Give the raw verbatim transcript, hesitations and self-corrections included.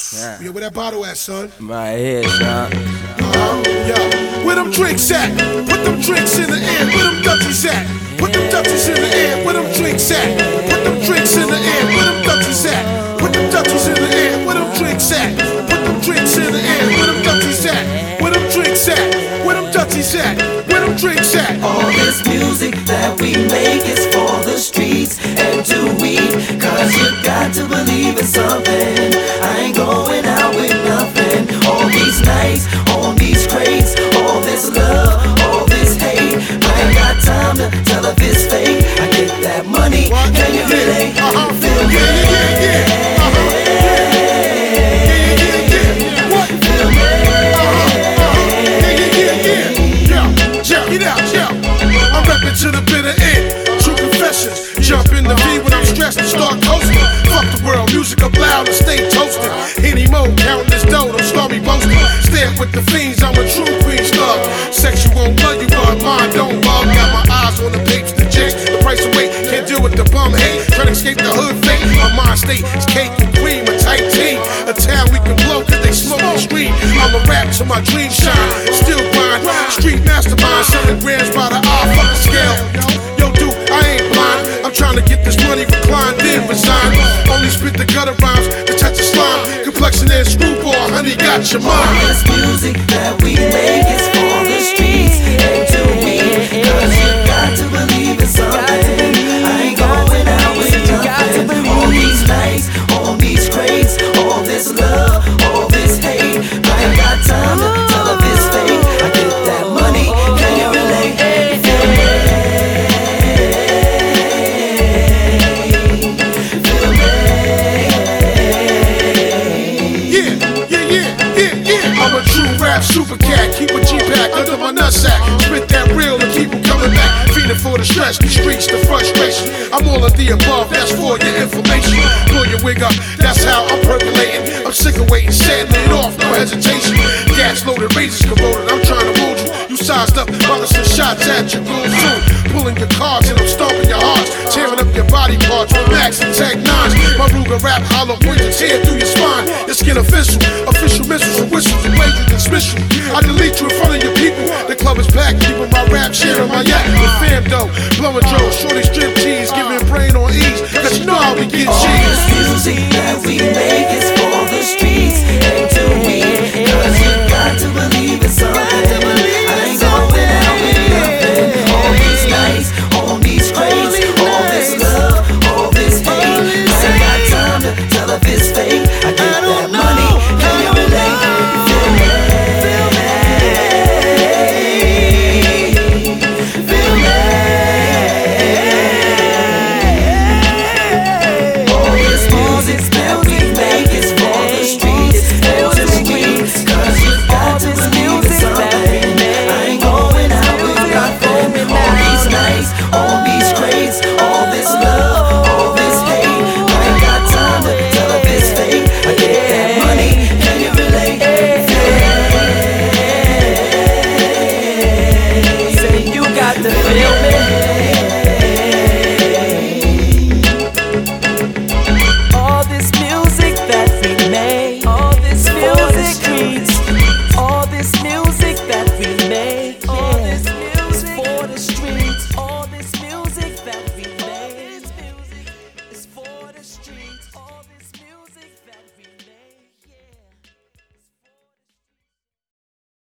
Yeah. Yo, where that bottle at, son? Right here, son. Uh-huh. Yo, where them drinks at? Put them drinks in the air. Where them Dutchies at? Put them Dutchies in the air. Where them drinks at? Put them drinks in the air. Where them Dutchies at? Put them Dutchies in the air. Where them drinks at? Put them drinks in the air. Where them Dutchies at? Where them drinks at? Where them Dutchies at? Where them drinks at? All this music that we make is for the streets and to weed. Cause you got to believe in something. I ain't going out with nothing. All these nights, on these crates, all this love, all this hate. I ain't got time to tell if it's fake. I get that money, can you relate? Uh-huh. Feel me? Yeah, yeah, yeah, yeah. Uh-huh. Yeah, yeah, yeah, yeah. What? Feel me? Uh-huh. Uh-huh. Yeah, yeah, yeah, yeah. Yo, yo, get out, yo. I'm rapping to the bitter end. True confessions. Jump in the V when I'm stressed and start coasting. Fuck the world, music up loud and stay toasted. Any mode, counting this dough, don't start me boasting. Stand with the fiends, I'm a true queen slug. Sexual love you but mine don't love. Got my eyes on the papes, the jakes, the price of weight. Can't deal with the bum hate, trying to escape the hood fate. My mind state is cake and cream, a tight team. A town we can blow cause they smoke and scream. I'm a rap till my dreams shine, still grind. Street mastermind, selling grams by the hour, fuck the scale. Yo dude, I ain't blind, I'm trying to get this money reclined, then resign. Only spit the gutter rhymes, the touch of slime. Complexion and screwball, honey, got your All mind. this music that we make is for the streets and to weed. Cause you got to believe in something. I ain't going out with nothing. All these nights, all these crates, all this love, all this hate. I ain't got time to tell if it's fake. I get that money, can you relate? Feel me? Feel me? Yeah, yeah, yeah, yeah, yeah. I'm a true rap super cat. Keep a G-pack under my nutsack. Spit that real and keep 'em coming back. Feeding for the stress, the streets, the frustration. I'm all of the above, that's for your information. Pull your wig up, that's how I'm percolating. I'm sick of waiting, setting it off, no hesitation. Gas loaded, razors corroded, I'm trying to mold you. You sized up, balancing shots at your goals soon. Pulling your cards and I'm stomping your hearts. Tearing up your body parts with Max and Tech nines. My Ruger rap hollow points is here.